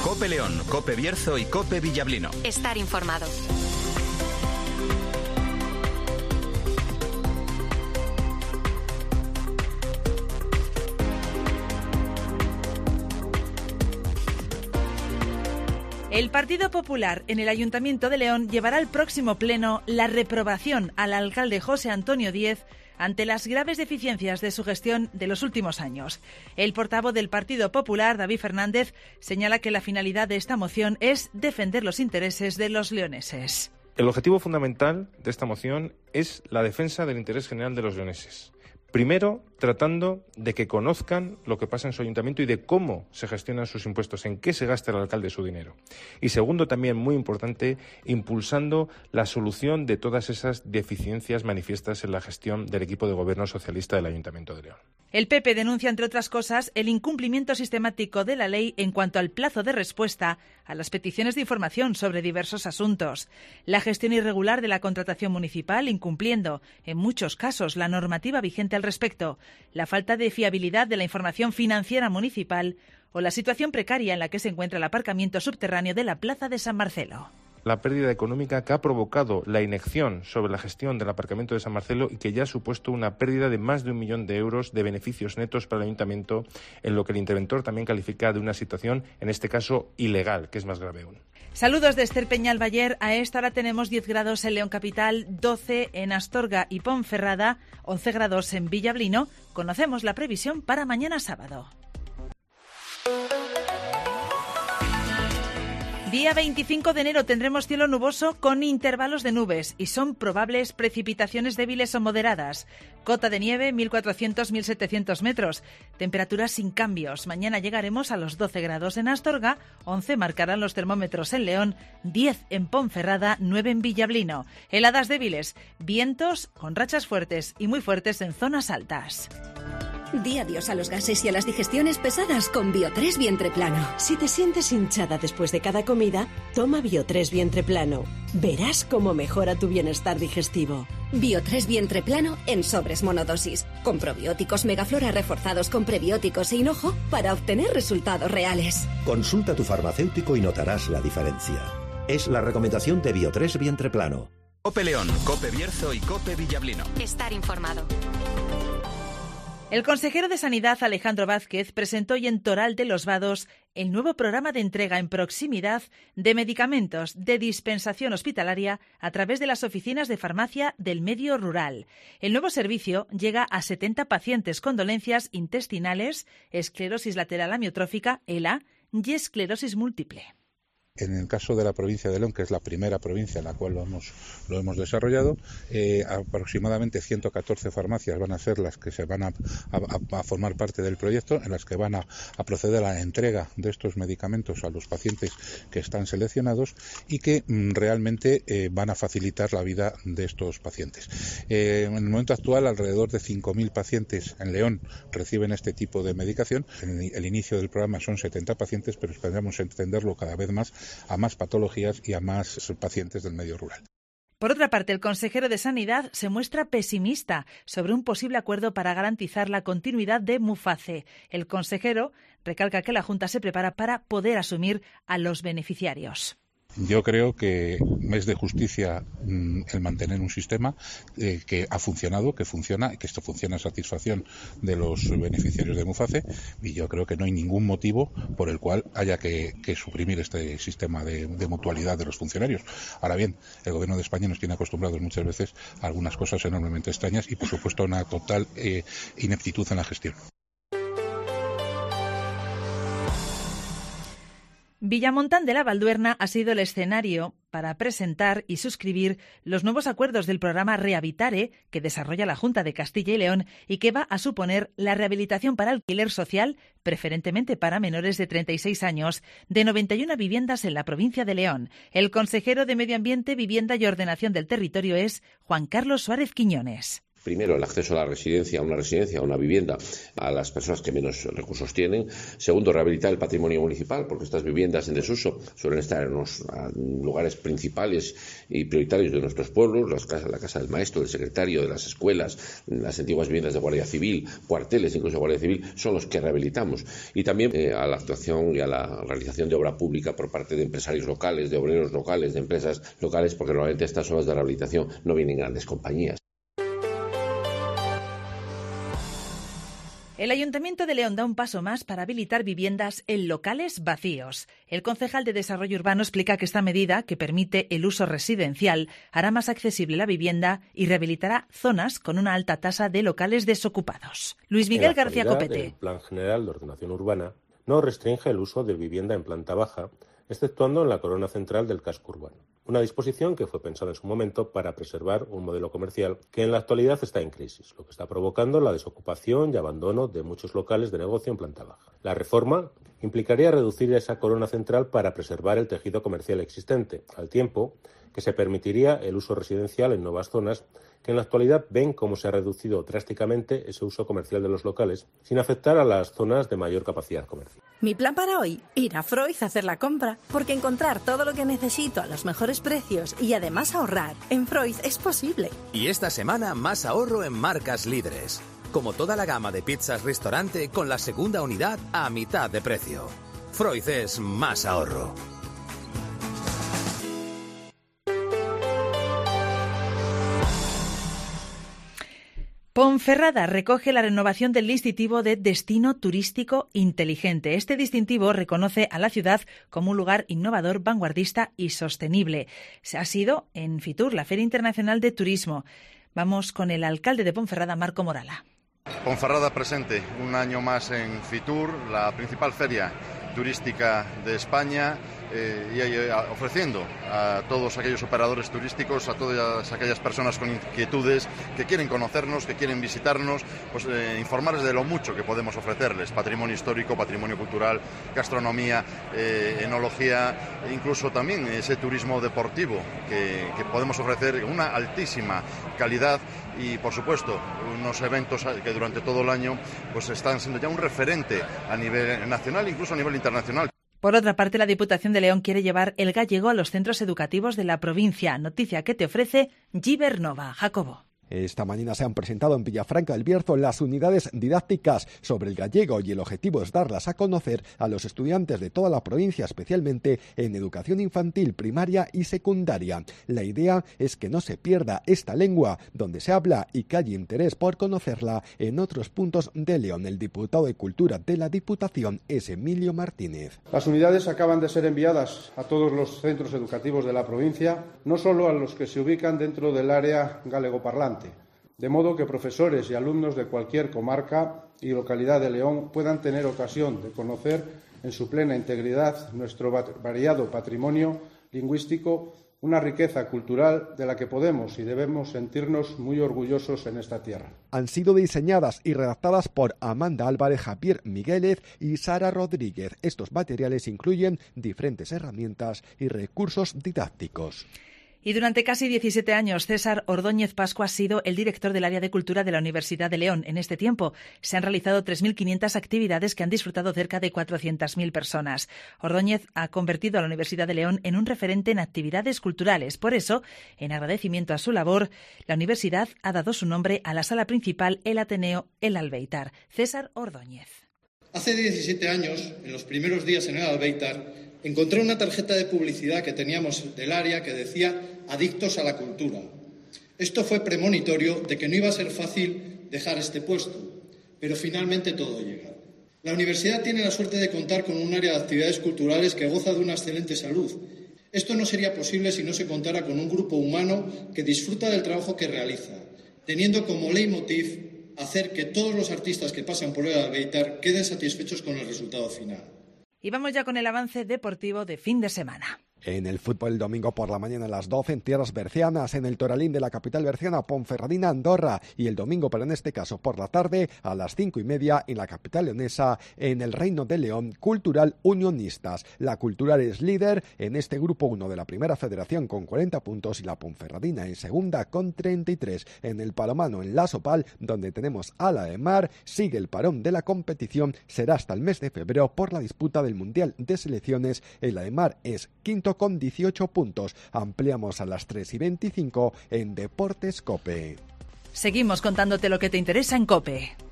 COPE León, COPE Bierzo y COPE Villablino. Estar informado. El Partido Popular en el Ayuntamiento de León llevará al próximo pleno la reprobación al alcalde José Antonio Díez ante las graves deficiencias de su gestión de los últimos años. El portavoz del Partido Popular, David Fernández, señala que la finalidad de esta moción es defender los intereses de los leoneses. El objetivo fundamental de esta moción es la defensa del interés general de los leoneses. Primero, tratando de que conozcan lo que pasa en su ayuntamiento y de cómo se gestionan sus impuestos, en qué se gasta el alcalde su dinero. Y segundo, también muy importante, impulsando la solución de todas esas deficiencias manifiestas en la gestión del equipo de gobierno socialista del Ayuntamiento de León. El PP denuncia, entre otras cosas, el incumplimiento sistemático de la ley en cuanto al plazo de respuesta a las peticiones de información sobre diversos asuntos, la gestión irregular de la contratación municipal, incumpliendo, en muchos casos, la normativa vigente al respecto, la falta de fiabilidad de la información financiera municipal o la situación precaria en la que se encuentra el aparcamiento subterráneo de la Plaza de San Marcelo. La pérdida económica que ha provocado la inacción sobre la gestión del aparcamiento de San Marcelo y que ya ha supuesto una pérdida de más de 1 millón de euros de beneficios netos para el ayuntamiento, en lo que el interventor también califica de una situación, en este caso, ilegal, que es más grave aún. Saludos de Esther Peñalbayer. A esta hora tenemos 10 grados en León Capital, 12 en Astorga y Ponferrada, 11 grados en Villablino. Conocemos la previsión para mañana sábado. Día 25 de enero tendremos cielo nuboso con intervalos de nubes y son probables precipitaciones débiles o moderadas. Cota de nieve 1.400-1.700 metros. Temperaturas sin cambios. Mañana llegaremos a los 12 grados en Astorga, 11 marcarán los termómetros en León, 10 en Ponferrada, 9 en Villablino. Heladas débiles, vientos con rachas fuertes y muy fuertes en zonas altas. Di adiós a los gases y a las digestiones pesadas con Bio3 Vientre Plano. Si te sientes hinchada después de cada comida, toma Bio3 Vientre Plano. Verás cómo mejora tu bienestar digestivo. Bio3 Vientre Plano en sobres monodosis, con probióticos Megaflora reforzados con prebióticos e hinojo para obtener resultados reales. Consulta a tu farmacéutico y notarás la diferencia. Es la recomendación de Bio3 Vientre Plano. COPE León, COPE Bierzo y COPE Villablino. Estar informado. El consejero de Sanidad, Alejandro Vázquez, presentó hoy en Toral de los Vados el nuevo programa de entrega en proximidad de medicamentos de dispensación hospitalaria a través de las oficinas de farmacia del medio rural. El nuevo servicio llega a 70 pacientes con dolencias intestinales, esclerosis lateral amiotrófica, ELA, y esclerosis múltiple. En el caso de la provincia de León, que es la primera provincia en la cual lo hemos desarrollado, aproximadamente 114 farmacias van a ser las que se van a formar parte del proyecto, en las que van a proceder a la entrega de estos medicamentos a los pacientes que están seleccionados y que realmente van a facilitar la vida de estos pacientes. En el momento actual, alrededor de 5.000 pacientes en León reciben este tipo de medicación. En el inicio del programa son 70 pacientes, pero esperamos extenderlo cada vez más a más patologías y a más pacientes del medio rural. Por otra parte, el consejero de Sanidad se muestra pesimista sobre un posible acuerdo para garantizar la continuidad de Muface. El consejero recalca que la Junta se prepara para poder asumir a los beneficiarios. Yo creo que es de justicia el mantener un sistema que ha funcionado, que funciona, que esto funciona a satisfacción de los beneficiarios de Muface, y yo creo que no hay ningún motivo por el cual haya que suprimir este sistema de mutualidad de los funcionarios. Ahora bien, el Gobierno de España nos tiene acostumbrados muchas veces a algunas cosas enormemente extrañas y, por supuesto, a una total ineptitud en la gestión. Villamontán de la Valduerna ha sido el escenario para presentar y suscribir los nuevos acuerdos del programa Rehabitare que desarrolla la Junta de Castilla y León y que va a suponer la rehabilitación para alquiler social, preferentemente para menores de 36 años, de 91 viviendas en la provincia de León. El consejero de Medio Ambiente, Vivienda y Ordenación del Territorio es Juan Carlos Suárez Quiñones. Primero, el acceso a la residencia, a una vivienda, a las personas que menos recursos tienen. Segundo, rehabilitar el patrimonio municipal, porque estas viviendas en desuso suelen estar en los lugares principales y prioritarios de nuestros pueblos, la casa del maestro, del secretario, de las escuelas, las antiguas viviendas de Guardia Civil, cuarteles incluso de Guardia Civil, son los que rehabilitamos. Y también a la actuación y a la realización de obra pública por parte de empresarios locales, de obreros locales, de empresas locales, porque normalmente estas obras de rehabilitación no vienen grandes compañías. El Ayuntamiento de León da un paso más para habilitar viviendas en locales vacíos. El concejal de Desarrollo Urbano explica que esta medida, que permite el uso residencial, hará más accesible la vivienda y rehabilitará zonas con una alta tasa de locales desocupados. Luis Miguel García Copete. El Plan General de Ordenación Urbana no restringe el uso de vivienda en planta baja, exceptuando en la corona central del casco urbano. Una disposición que fue pensada en su momento para preservar un modelo comercial que en la actualidad está en crisis, lo que está provocando la desocupación y abandono de muchos locales de negocio en planta baja. La reforma implicaría reducir esa corona central para preservar el tejido comercial existente, al tiempo que se permitiría el uso residencial en nuevas zonas que en la actualidad ven cómo se ha reducido drásticamente ese uso comercial de los locales sin afectar a las zonas de mayor capacidad comercial. Mi plan para hoy, ir a Freud a hacer la compra, porque encontrar todo lo que necesito a los mejores precios y además ahorrar en Freud es posible. Y esta semana más ahorro en marcas líderes, como toda la gama de pizzas restaurante con la segunda unidad a mitad de precio. Freud es más ahorro. Ponferrada recoge la renovación del distintivo de Destino Turístico Inteligente. Este distintivo reconoce a la ciudad como un lugar innovador, vanguardista y sostenible. Ha sido en Fitur, la Feria Internacional de Turismo. Vamos con el alcalde de Ponferrada, Marco Morala. Ponferrada presente un año más en Fitur, la principal feria turística de España, y ofreciendo a todos aquellos operadores turísticos, a todas aquellas personas con inquietudes que quieren conocernos, que quieren visitarnos, pues informarles de lo mucho que podemos ofrecerles: patrimonio histórico, patrimonio cultural, gastronomía, enología, e incluso también ese turismo deportivo que podemos ofrecer una altísima calidad. Y, por supuesto, unos eventos que durante todo el año pues están siendo ya un referente a nivel nacional, incluso a nivel internacional. Por otra parte, la Diputación de León quiere llevar el gallego a los centros educativos de la provincia, noticia que te ofrece Gibernova. Jacobo. Esta mañana se han presentado en Villafranca del Bierzo las unidades didácticas sobre el gallego y el objetivo es darlas a conocer a los estudiantes de toda la provincia, especialmente en educación infantil, primaria y secundaria. La idea es que no se pierda esta lengua donde se habla y que haya interés por conocerla en otros puntos de León. El diputado de Cultura de la Diputación es Emilio Martínez. Las unidades acaban de ser enviadas a todos los centros educativos de la provincia, no solo a los que se ubican dentro del área galegoparlante, de modo que profesores y alumnos de cualquier comarca y localidad de León puedan tener ocasión de conocer en su plena integridad nuestro variado patrimonio lingüístico, una riqueza cultural de la que podemos y debemos sentirnos muy orgullosos en esta tierra. Han sido diseñadas y redactadas por Amanda Álvarez, Javier Migueles y Sara Rodríguez. Estos materiales incluyen diferentes herramientas y recursos didácticos. Y durante casi 17 años, César Ordóñez Pascua ha sido el director del área de cultura de la Universidad de León. En este tiempo se han realizado 3.500 actividades que han disfrutado cerca de 400.000 personas. Ordóñez ha convertido a la Universidad de León en un referente en actividades culturales. Por eso, en agradecimiento a su labor, la universidad ha dado su nombre a la sala principal, el Ateneo El Albéitar. César Ordóñez. Hace 17 años, en los primeros días en el Albéitar, encontré una tarjeta de publicidad que teníamos del área que decía «Adictos a la cultura». Esto fue premonitorio de que no iba a ser fácil dejar este puesto, pero finalmente todo llega. La universidad tiene la suerte de contar con un área de actividades culturales que goza de una excelente salud. Esto no sería posible si no se contara con un grupo humano que disfruta del trabajo que realiza, teniendo como leitmotiv hacer que todos los artistas que pasan por el Albéitar queden satisfechos con el resultado final. Y vamos ya con el avance deportivo de fin de semana. En el fútbol, el domingo por la mañana a las 12 en tierras bercianas, en el Toralín de la capital berciana, Ponferradina, Andorra, y el domingo, pero en este caso por la tarde, a las 5:30 en la capital leonesa, en el Reino de León, Cultural Unionistas. La Cultural es líder en este grupo 1 de la primera federación con 40 puntos y la Ponferradina en segunda con 33. En el Palomano, en la Sopal, donde tenemos a la de Mar, sigue el parón de la competición, será hasta el mes de febrero por la disputa del Mundial de Selecciones. El la de Mar es quinto con 18 puntos. Ampliamos a las 3:25 en Deportes COPE. Seguimos contándote lo que te interesa en COPE.